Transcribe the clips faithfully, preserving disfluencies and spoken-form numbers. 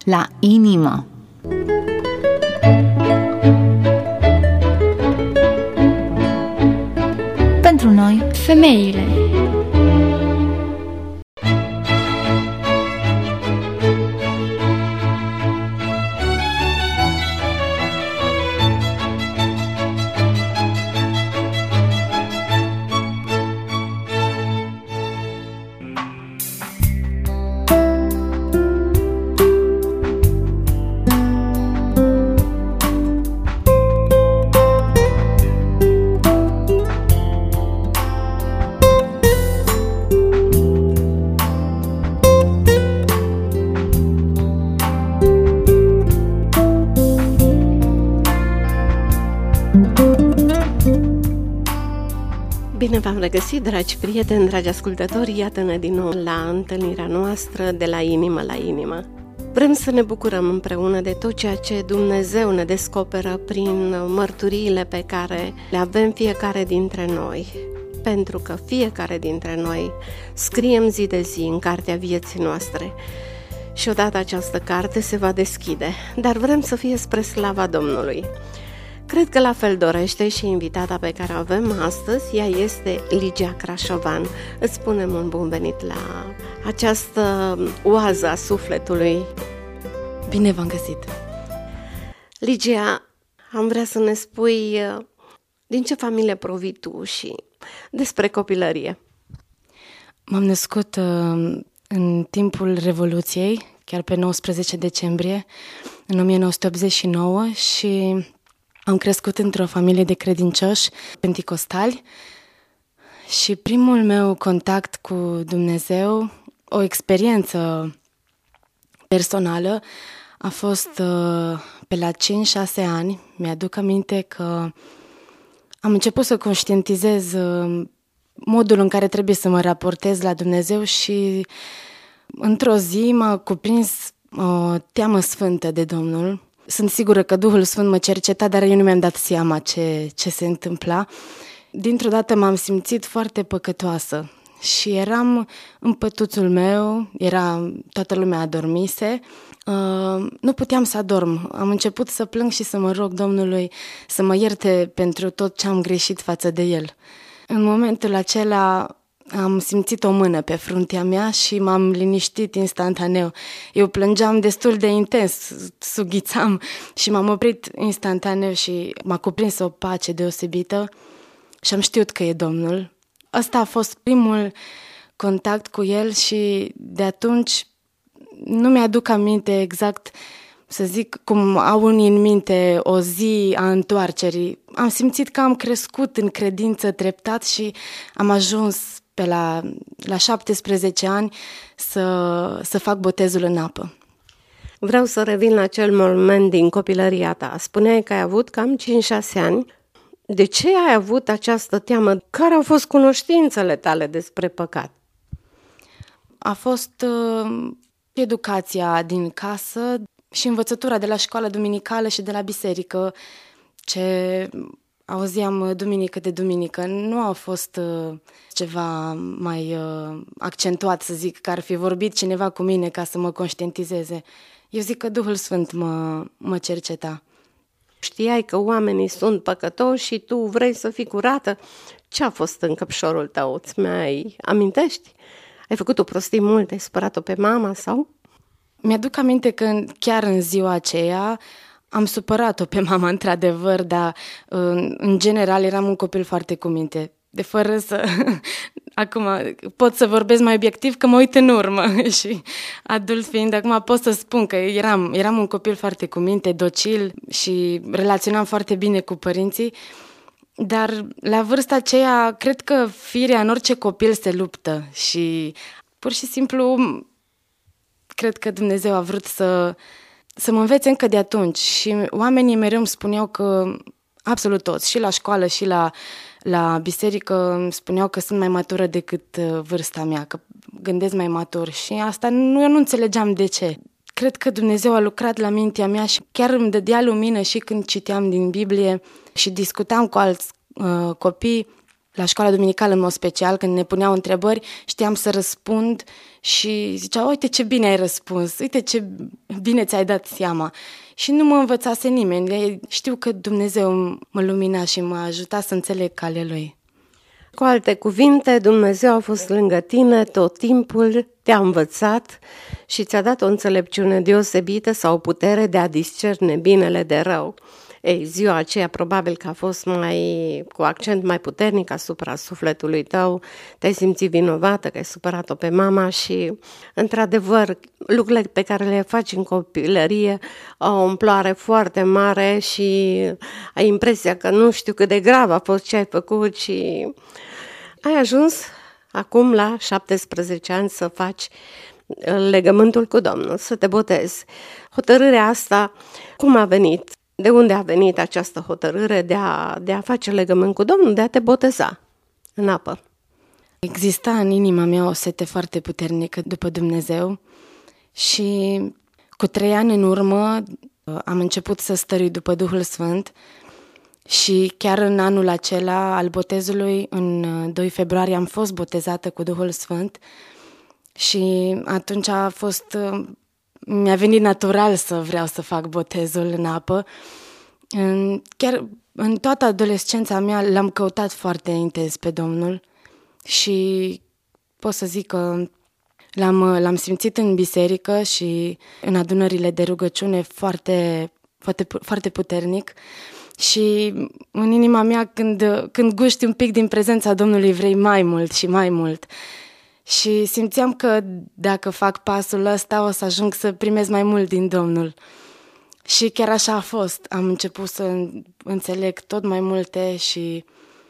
la inimă. Pentru noi, femeile. Bine v-am regăsit, dragi prieteni, dragi ascultători, iată-ne din nou la întâlnirea noastră de la inimă la inimă. Vrem să ne bucurăm împreună de tot ceea ce Dumnezeu ne descoperă prin mărturiile pe care le avem fiecare dintre noi, pentru că fiecare dintre noi scriem zi de zi în cartea vieții noastre și odată această carte se va deschide, dar vrem să fie spre slava Domnului. Cred că la fel dorește și invitata pe care o avem astăzi, ea este Ligia Crașovan. Îți spunem un bun venit la această oază a sufletului. Bine v-am găsit! Ligia, am vrea să ne spui din ce familie provii tu și despre copilărie. M-am născut uh, în timpul Revoluției, chiar pe nouăsprezece decembrie, în o mie nouă sute optzeci și nouă și am crescut într-o familie de credincioși penticostali și primul meu contact cu Dumnezeu, o experiență personală, a fost uh, pe la cinci șase ani. Mi-aduc aminte că am început să conștientizez uh, modul în care trebuie să mă raportez la Dumnezeu și într-o zi m-a cuprins o teamă sfântă de Domnul. Sunt sigură că Duhul Sfânt mă cerceta, dar eu nu mi-am dat seama ce, ce se întâmpla. Dintr-o dată m-am simțit foarte păcătoasă și eram în pătuțul meu, era, toată lumea adormise, uh, nu puteam să adorm. Am început să plâng și să mă rog Domnului să mă ierte pentru tot ce am greșit față de El. În momentul acela am simțit o mână pe fruntea mea și m-am liniștit instantaneu. Eu plângeam destul de intens, sughițam și m-am oprit instantaneu și m-a cuprins o pace deosebită și am știut că e Domnul. Ăsta a fost primul contact cu El și de atunci nu mi-aduc aminte exact, să zic, cum au unii în minte o zi a întoarcerii. Am simțit că am crescut în credință treptat și am ajuns pe la, la șaptesprezece ani să, să fac botezul în apă. Vreau să revin la acel moment din copilăria ta. Spuneai că ai avut cam cinci șase ani. De ce ai avut această teamă? Care au fost cunoștințele tale despre păcat? A fost uh, educația din casă și învățătura de la școala duminicală și de la biserică, ce auzeam duminică de duminică. Nu a fost uh, ceva mai uh, accentuat, să zic, că ar fi vorbit cineva cu mine ca să mă conștientizeze. Eu zic că Duhul Sfânt mă, mă cerceta. Știai că oamenii sunt păcătoși și tu vrei să fii curată? Ce a fost în căpșorul tău? Îți mai amintești? Ai făcut o prostie mult? Ai supărat-o pe mama sau? Mi-aduc aminte că chiar în ziua aceea am supărat-o pe mama, într-adevăr, dar în, în general eram un copil foarte cu minte. De fără să... Acum pot să vorbesc mai obiectiv că mă uit în urmă și adult fiind, acum pot să spun că eram, eram un copil foarte cu minte, docil și relaționam foarte bine cu părinții, dar la vârsta aceea cred că firea în orice copil se luptă și pur și simplu cred că Dumnezeu a vrut să, să mă învețe încă de atunci și oamenii mereu îmi spuneau că, absolut toți, și la școală și la La biserică îmi spuneau că sunt mai matură decât vârsta mea, că gândesc mai matur și asta nu, eu nu înțelegeam de ce. Cred că Dumnezeu a lucrat la mintea mea și chiar îmi dădea lumină și când citeam din Biblie și discutam cu alți uh, copii. La școala duminicală, în mod special, când ne puneau întrebări, știam să răspund și zicea, uite ce bine ai răspuns, uite ce bine ți-ai dat seama. Și nu mă învățase nimeni. Știu că Dumnezeu mă lumina și m-a ajutat să înțeleg calea Lui. Cu alte cuvinte, Dumnezeu a fost lângă tine tot timpul, te-a învățat și ți-a dat o înțelepciune deosebită sau o putere de a discerne binele de rău. Ei, ziua aceea probabil că a fost mai cu accent mai puternic asupra sufletului tău, te-ai simțit vinovată că ai supărat-o pe mama și, într-adevăr, lucrurile pe care le faci în copilărie au o amploare foarte mare și ai impresia că nu știu cât de grav a fost ce ai făcut și ai ajuns acum la șaptesprezece ani să faci legământul cu Domnul, să te botezi. Hotărârea asta, cum a venit? De unde a venit această hotărâre de a, de a face legământ cu Domnul, de a te boteza în apă? Exista în inima mea o sete foarte puternică după Dumnezeu și cu trei ani în urmă am început să stărui după Duhul Sfânt și chiar în anul acela al botezului, în doi februarie, am fost botezată cu Duhul Sfânt și atunci a fost... Mi-a venit natural să vreau să fac botezul în apă. Chiar în toată adolescența mea l-am căutat foarte intens pe Domnul și pot să zic că l-am, l-am simțit în biserică și în adunările de rugăciune foarte, foarte, foarte puternic. Și în inima mea, când, când guști un pic din prezența Domnului, vrei mai mult și mai mult. Și simțeam că dacă fac pasul ăsta o să ajung să primesc mai mult din Domnul. Și chiar așa a fost. Am început să înțeleg tot mai multe și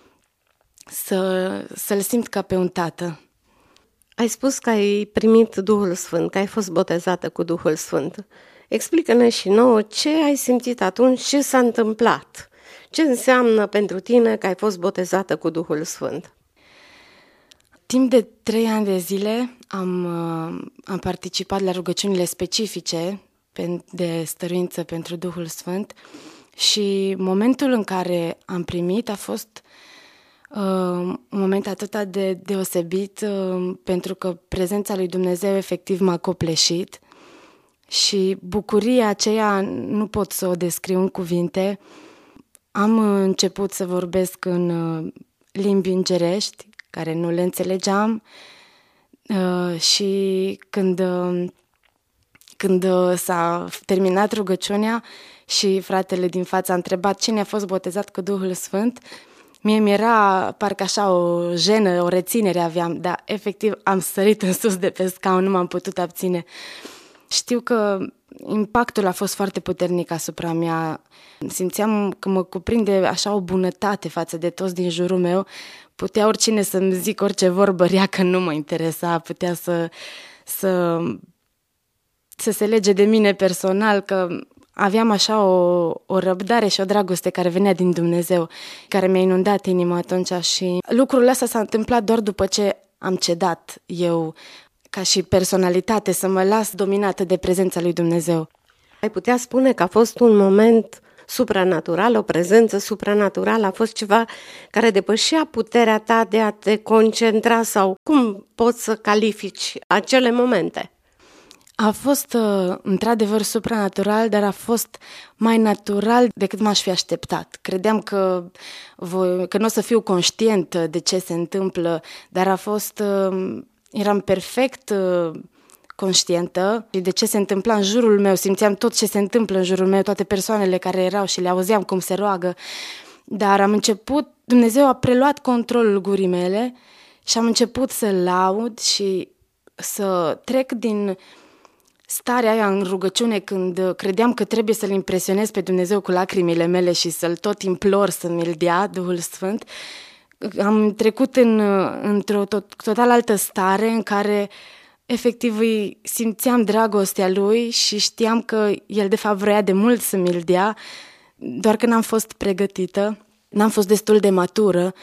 să, să-L simt ca pe un tată. Ai spus că ai primit Duhul Sfânt, că ai fost botezată cu Duhul Sfânt. Explică-ne și nouă ce ai simțit atunci, ce s-a întâmplat. Ce înseamnă pentru tine că ai fost botezată cu Duhul Sfânt? Timp de trei ani de zile am, am participat la rugăciunile specifice de stăruință pentru Duhul Sfânt și momentul în care am primit a fost uh, un moment atât de deosebit uh, pentru că prezența lui Dumnezeu efectiv m-a copleșit și bucuria aceea nu pot să o descriu în cuvinte. Am început să vorbesc în uh, limbi îngerești, care nu le înțelegeam uh, și când, uh, când uh, s-a terminat rugăciunea și fratele din față a întrebat cine a fost botezat cu Duhul Sfânt, mie mi-era parcă așa o jenă, o reținere aveam, dar efectiv am sărit în sus de pe scaun, nu m-am putut abține. Știu că impactul a fost foarte puternic asupra mea. Simțeam că mă cuprinde așa o bunătate față de toți din jurul meu. Putea oricine să-mi zic orice vorbă rea că nu mă interesa, putea să, să, să se lege de mine personal, că aveam așa o, o răbdare și o dragoste care venea din Dumnezeu, care mi-a inundat inima atunci și lucrul ăsta s-a întâmplat doar după ce am cedat eu ca și personalitate să mă las dominată de prezența lui Dumnezeu. Ai putea spune că a fost un moment supranatural, o prezență supranaturală, a fost ceva care depășea puterea ta de a te concentra sau cum poți să califici acele momente? A fost într-adevăr supranatural, dar a fost mai natural decât m-aș fi așteptat. Credeam că, voi, că nu o să fiu conștient de ce se întâmplă, dar a fost... Eram perfect conștientă de ce se întâmpla în jurul meu, simțeam tot ce se întâmplă în jurul meu, toate persoanele care erau și le auzeam cum se roagă, dar am început, Dumnezeu a preluat controlul gurii mele și am început să laud și să trec din starea aia în rugăciune când credeam că trebuie să-L impresionez pe Dumnezeu cu lacrimile mele și să-L tot implor să mi-L dea Duhul Sfânt. Am trecut în, într-o tot, total altă stare în care efectiv îi simțeam dragostea lui și știam că el de fapt vrea de mult să mi-l dea, doar că n-am fost pregătită, n-am fost destul de matură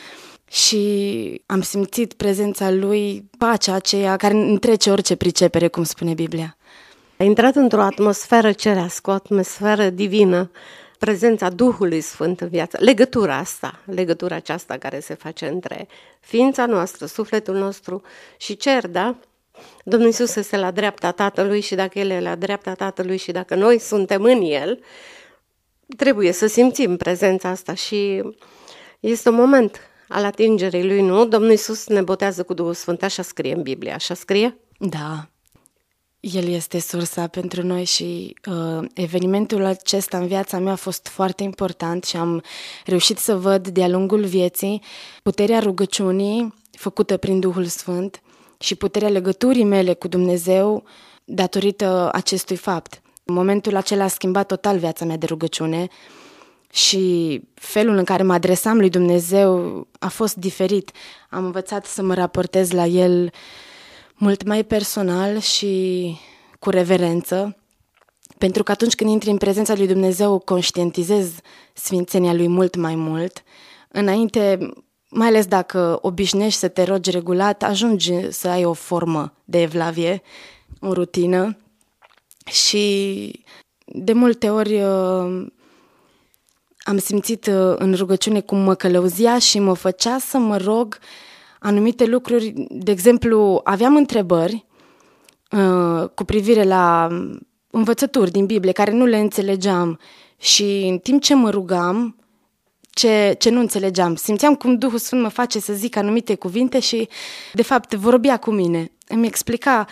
și am simțit prezența lui, pacea aceea care întrece orice pricepere, cum spune Biblia. Ai intrat într-o atmosferă cerească, o atmosferă divină. prezența Duhului Sfânt în viață, legătura asta, legătura aceasta care se face între ființa noastră, sufletul nostru și cer, da? Domnul Iisus este la dreapta Tatălui și dacă El e la dreapta Tatălui și dacă noi suntem în El, trebuie să simțim prezența asta și este un moment al atingerii Lui, nu? Domnul Iisus ne botează cu Duhul Sfânt, așa scrie în Biblie, așa scrie? Da, El este sursa pentru noi și uh, evenimentul acesta în viața mea a fost foarte important și am reușit să văd de-a lungul vieții puterea rugăciunii făcută prin Duhul Sfânt și puterea legăturii mele cu Dumnezeu datorită acestui fapt. În momentul acela a schimbat total viața mea de rugăciune și felul în care mă adresam lui Dumnezeu a fost diferit. Am învățat să mă raportez la El mult mai personal și cu reverență, pentru că atunci când intri în prezența lui Dumnezeu conștientizezi sfințenia Lui mult mai mult. Înainte, mai ales dacă obișnuiești să te rogi regulat, ajungi să ai o formă de evlavie, o rutină și de multe ori am simțit în rugăciune cum mă călăuzia și mă făcea să mă rog anumite lucruri. De exemplu, aveam întrebări uh, cu privire la învățături din Biblie care nu le înțelegeam și în timp ce mă rugam, ce, ce nu înțelegeam, simțeam cum Duhul Sfânt mă face să zic anumite cuvinte și, de fapt, vorbea cu mine. Îmi explica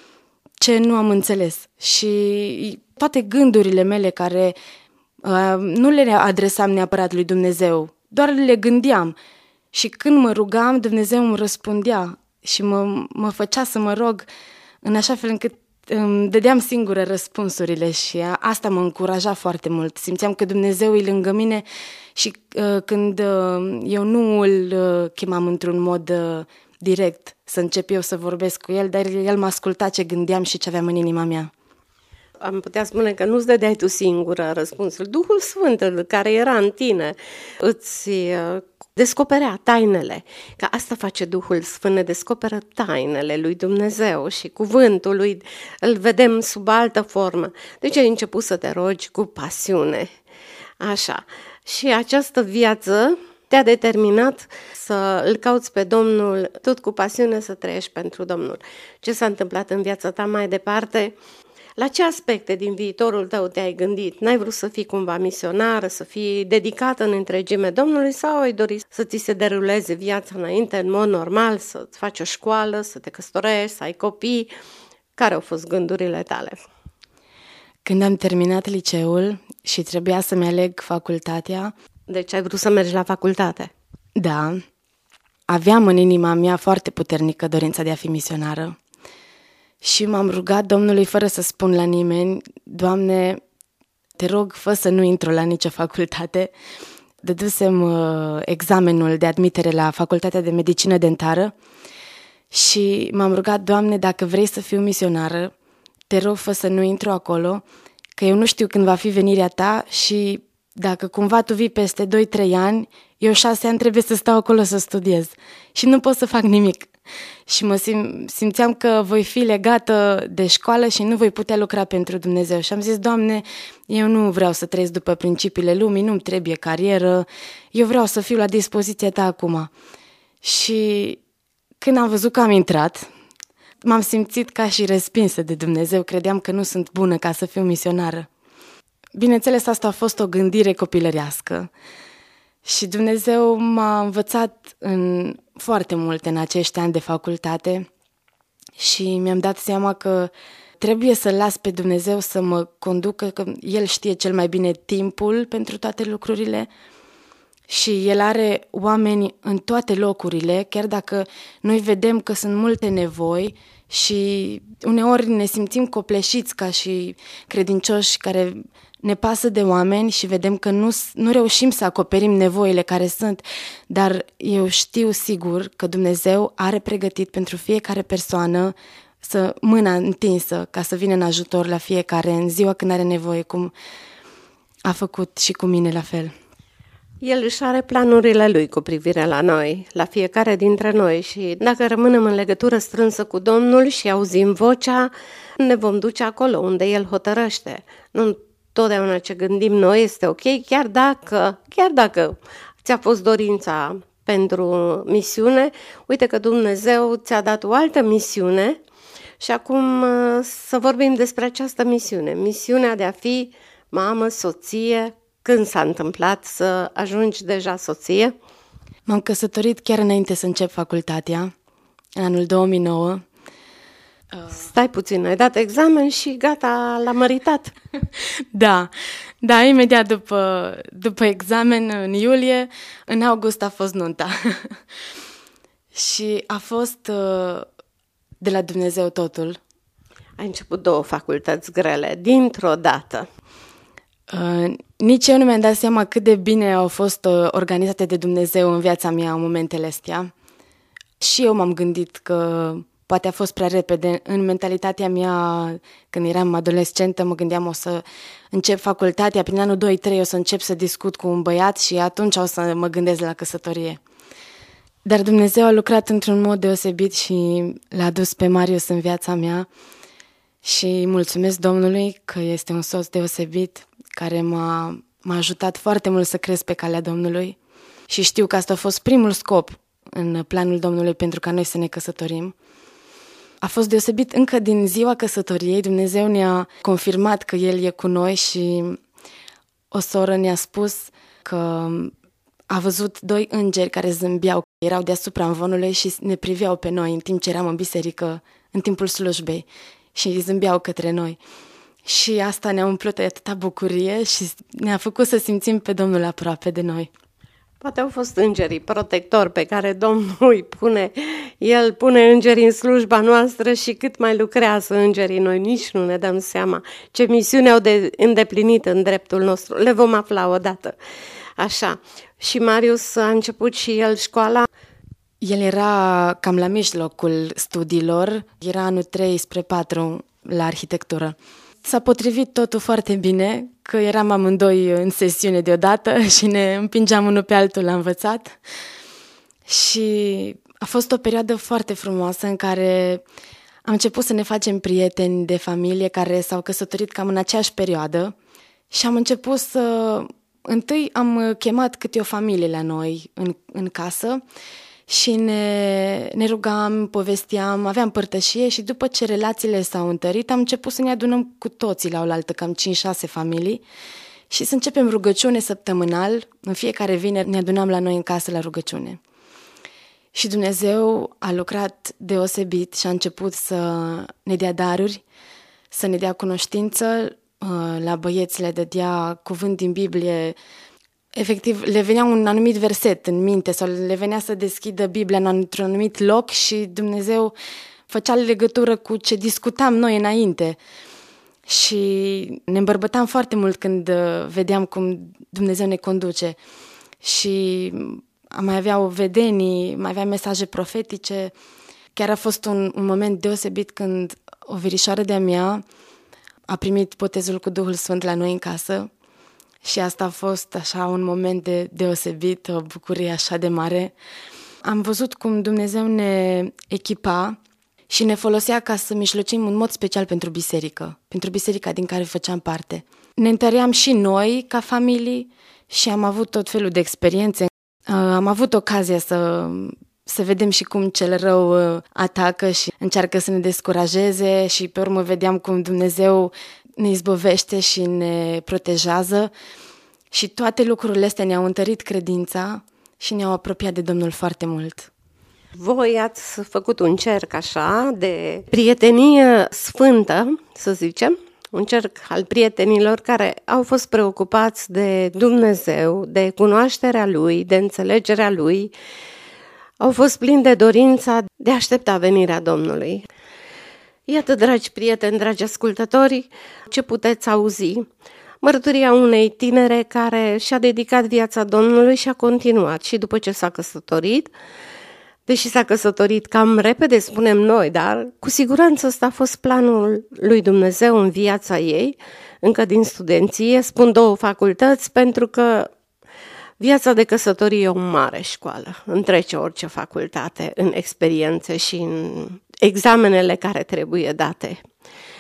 ce nu am înțeles și toate gândurile mele care uh, nu le adresam neapărat lui Dumnezeu, doar le gândeam. Și când mă rugam, Dumnezeu îmi răspundea și mă, mă făcea să mă rog în așa fel încât îmi dădeam singură răspunsurile și asta mă încuraja foarte mult. Simțeam că Dumnezeu e lângă mine și uh, când uh, eu nu îl uh, chemam într-un mod uh, direct să încep eu să vorbesc cu El, dar El mă asculta ce gândeam și ce aveam în inima mea. Am putea spune că nu-ți dădeai tu singură răspunsul. Duhul Sfânt care era în tine îți uh, descoperea tainele, că asta face Duhul Sfânt, ne descoperă tainele lui Dumnezeu și cuvântul lui îl vedem sub altă formă. Deci ai început să te rogi cu pasiune. Așa. Și această viață te-a determinat să îl cauți pe Domnul tot cu pasiune, să trăiești pentru Domnul. Ce s-a întâmplat în viața ta mai departe? La ce aspecte din viitorul tău te-ai gândit? N-ai vrut să fii cumva misionară, să fii dedicată în întregime Domnului sau ai dorit să ți se deruleze viața înainte în mod normal, să-ți faci o școală, să te căsătorești, să ai copii? Care au fost gândurile tale? Când am terminat liceul și trebuia să-mi aleg facultatea... Deci ai vrut să mergi la facultate? Da. Aveam în inima mea foarte puternică dorința de a fi misionară. Și m-am rugat Domnului fără să spun la nimeni: Doamne, te rog, fă să nu intru la nicio facultate. Dădusem uh, examenul de admitere la Facultatea de Medicină Dentară și m-am rugat: Doamne, dacă vrei să fiu misionară, te rog, fă să nu intru acolo, că eu nu știu când va fi venirea ta și dacă cumva tu vii peste doi trei ani, eu șase ani trebuie să stau acolo să studiez și nu pot să fac nimic. Și mă sim- simțeam că voi fi legată de școală și nu voi putea lucra pentru Dumnezeu. Și am zis: Doamne, eu nu vreau să trăiesc după principiile lumii, nu-mi trebuie carieră, eu vreau să fiu la dispoziția ta acum. Și când am văzut că am intrat, m-am simțit ca și respinsă de Dumnezeu, credeam că nu sunt bună ca să fiu misionară. Bineînțeles, asta a fost o gândire copilărească. Și Dumnezeu m-a învățat în foarte mult în acești ani de facultate și mi-am dat seama că trebuie să las pe Dumnezeu să mă conducă, că El știe cel mai bine timpul pentru toate lucrurile și El are oameni în toate locurile, chiar dacă noi vedem că sunt multe nevoi și uneori ne simțim copleșiți ca și credincioși care ne pasă de oameni și vedem că nu, nu reușim să acoperim nevoile care sunt, dar eu știu sigur că Dumnezeu are pregătit pentru fiecare persoană să mâna întinsă ca să vină în ajutor la fiecare în ziua când are nevoie, cum a făcut și cu mine la fel. El își are planurile Lui cu privire la noi, la fiecare dintre noi și dacă rămânem în legătură strânsă cu Domnul și auzim vocea, ne vom duce acolo unde El hotărăște. Nu totdeauna ce gândim noi este ok, chiar dacă, chiar dacă ți-a fost dorința pentru misiune, uite că Dumnezeu ți-a dat o altă misiune și acum să vorbim despre această misiune. Misiunea de a fi mamă, soție. Când s-a întâmplat să ajungi deja soție? M-am căsătorit chiar înainte să încep facultatea, în anul două mii nouă. Stai puțin, ai dat examen și gata, l-a măritat. Da, da, imediat după, după examen, în iulie, în august a fost nunta. Și a fost de la Dumnezeu totul. Ai început două facultăți grele, dintr-o dată. Uh, nici eu nu mi-am dat seama cât de bine au fost uh, organizate de Dumnezeu în viața mea în momentele astea. Și eu m-am gândit că poate a fost prea repede. În mentalitatea mea, când eram adolescentă, mă gândeam o să încep facultatea, prin anul doi trei o să încep să discut cu un băiat și atunci o să mă gândesc la căsătorie. Dar Dumnezeu a lucrat într-un mod deosebit și l-a adus pe Marius în viața mea și mulțumesc Domnului că este un soț deosebit care m-a, m-a ajutat foarte mult să cresc pe calea Domnului și știu că asta a fost primul scop în planul Domnului pentru ca noi să ne căsătorim. A fost deosebit încă din ziua căsătoriei, Dumnezeu ne-a confirmat că El e cu noi și o soră ne-a spus că a văzut doi îngeri care zâmbeau, erau deasupra amvonului și ne priveau pe noi în timp ce eram în biserică, în timpul slujbei și zâmbeau către noi. Și asta ne-a umplut de atâta bucurie și ne-a făcut să simțim pe Domnul aproape de noi. Poate au fost îngerii protectori pe care Domnul îi pune. El pune îngerii în slujba noastră și cât mai lucrează îngerii, noi nici nu ne dăm seama ce misiune au de îndeplinit în dreptul nostru. Le vom afla odată. Așa. Și Marius a început și el școala. El era cam la mijlocul studiilor, era anul trei spre patru la arhitectură. S-a potrivit totul foarte bine, că eram amândoi în sesiune deodată și ne împingeam unul pe altul la învățat. Și a fost o perioadă foarte frumoasă în care am început să ne facem prieteni de familie care s-au căsătorit cam în aceeași perioadă și am început să... Întâi am chemat câte o familie la noi în, în casă și ne, ne rugam, povesteam, aveam părtășie și după ce relațiile s-au întărit, am început să ne adunăm cu toții la oaltă, cam cinci șase familii și să începem rugăciune săptămânal. În fiecare vineri ne adunam la noi în casă la rugăciune. Și Dumnezeu a lucrat deosebit și a început să ne dea daruri, să ne dea cunoștință. La băieți le dădea cuvânt din Biblie. Efectiv, le venea un anumit verset în minte sau le venea să deschidă Biblia într-un anumit loc și Dumnezeu făcea legătură cu ce discutam noi înainte. Și ne îmbărbătam foarte mult când vedeam cum Dumnezeu ne conduce. Și mai aveau vedenii, mai avea mesaje profetice. Chiar a fost un, un moment deosebit când o verișoară de-a mea a primit botezul cu Duhul Sfânt la noi în casă și asta a fost așa un moment de deosebit, o bucurie așa de mare. Am văzut cum Dumnezeu ne echipa și ne folosea ca să mijlocim în mod special pentru biserică, pentru biserica din care făceam parte. Ne întăream și noi ca familii și am avut tot felul de experiențe. Am avut ocazia să... să vedem și cum cel rău atacă și încearcă să ne descurajeze și pe urmă vedeam cum Dumnezeu ne izbăvește și ne protejează și toate lucrurile astea ne-au întărit credința și ne-au apropiat de Domnul foarte mult. Voi ați făcut un cerc așa de prietenie sfântă, să zicem, un cerc al prietenilor care au fost preocupați de Dumnezeu, de cunoașterea Lui, de înțelegerea Lui. Au fost plini de dorința de a aștepta venirea Domnului. Iată, dragi prieteni, dragi ascultători, ce puteți auzi, mărturia unei tinere care și-a dedicat viața Domnului și a continuat și după ce s-a căsătorit, deși s-a căsătorit cam repede, spunem noi, dar cu siguranță ăsta a fost planul lui Dumnezeu în viața ei, încă din studenție, spun două facultăți, pentru că viața de căsătorie e o mare școală, întrece orice facultate în experiențe și în examenele care trebuie date.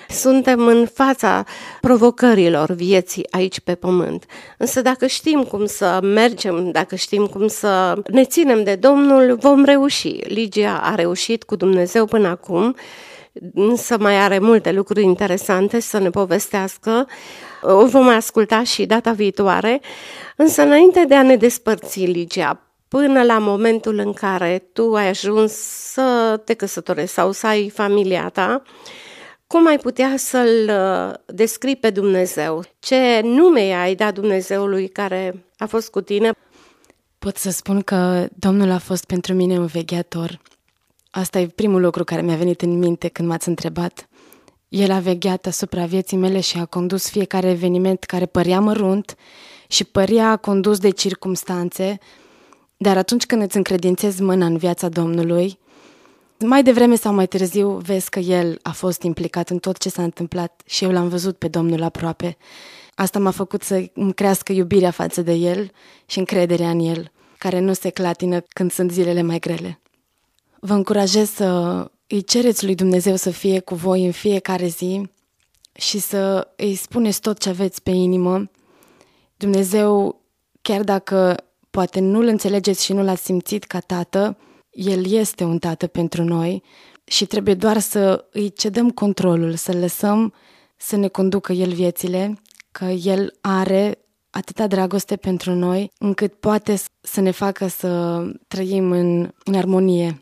Suntem în fața provocărilor vieții aici pe pământ. Însă dacă știm cum să mergem, dacă știm cum să ne ținem de Domnul, vom reuși. Ligia a reușit cu Dumnezeu până acum, însă mai are multe lucruri interesante să ne povestească. O vom asculta și data viitoare. Însă înainte de a ne despărți, Ligia, până la momentul în care tu ai ajuns să te căsătorești sau să ai familia ta, cum ai putea să-L descrii pe Dumnezeu? Ce nume ai dat Dumnezeului care a fost cu tine? Pot să spun că Domnul a fost pentru mine un vegheator. Asta e primul lucru care mi-a venit în minte când m-ați întrebat. El a vegheat asupra vieții mele și a condus fiecare eveniment care părea mărunt și părea condus de circumstanțe, dar atunci când îți încredințezi mâna în viața Domnului, mai devreme sau mai târziu vezi că El a fost implicat în tot ce s-a întâmplat și eu l-am văzut pe Domnul aproape. Asta m-a făcut să îmi crească iubirea față de El și încrederea în El, care nu se clatină când sunt zilele mai grele. Vă încurajez să îi cereți lui Dumnezeu să fie cu voi în fiecare zi și să îi spuneți tot ce aveți pe inimă. Dumnezeu, chiar dacă poate nu-L înțelegeți și nu L-ați simțit ca tată, El este un tată pentru noi și trebuie doar să îi cedăm controlul, să lăsăm să ne conducă El viețile, că El are atâta dragoste pentru noi, încât poate să ne facă să trăim în, în armonie.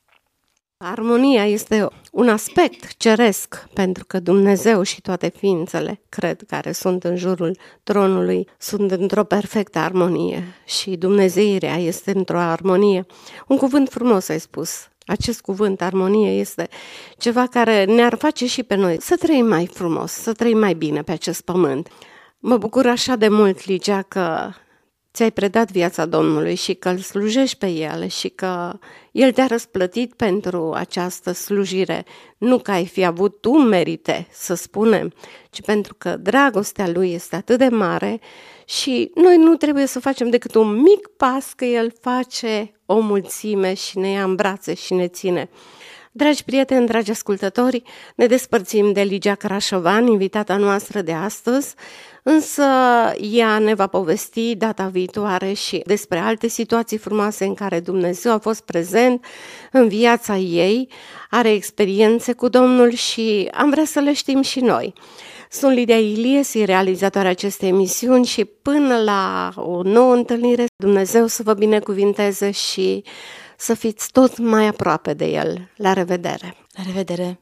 Armonia este un aspect ceresc, pentru că Dumnezeu și toate ființele, cred, care sunt în jurul tronului, sunt într-o perfectă armonie și dumnezeirea este într-o armonie. Un cuvânt frumos ai spus. Acest cuvânt, armonie, este ceva care ne-ar face și pe noi să trăim mai frumos, să trăim mai bine pe acest pământ. Mă bucur așa de mult, Ligia, că ți-ai predat viața Domnului și că îl slujești pe El și că El te-a răsplătit pentru această slujire. Nu că ai fi avut tu merite, să spunem, ci pentru că dragostea Lui este atât de mare și noi nu trebuie să facem decât un mic pas, că El face o mulțime și ne ia în brațe și ne ține. Dragi prieteni, dragi ascultători, ne despărțim de Ligia Crașovan, invitata noastră de astăzi, însă ea ne va povesti data viitoare și despre alte situații frumoase în care Dumnezeu a fost prezent în viața ei, are experiențe cu Domnul și am vrea să le știm și noi. Sunt Lidia Iliesi, realizatoarea acestei emisiuni și până la o nouă întâlnire, Dumnezeu să vă binecuvinteze și să fiți tot mai aproape de El. La revedere! La revedere!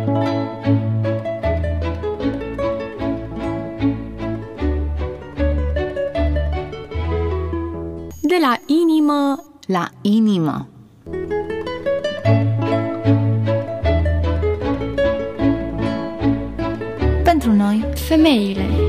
De la inimă la inimă. Pentru noi, femeile.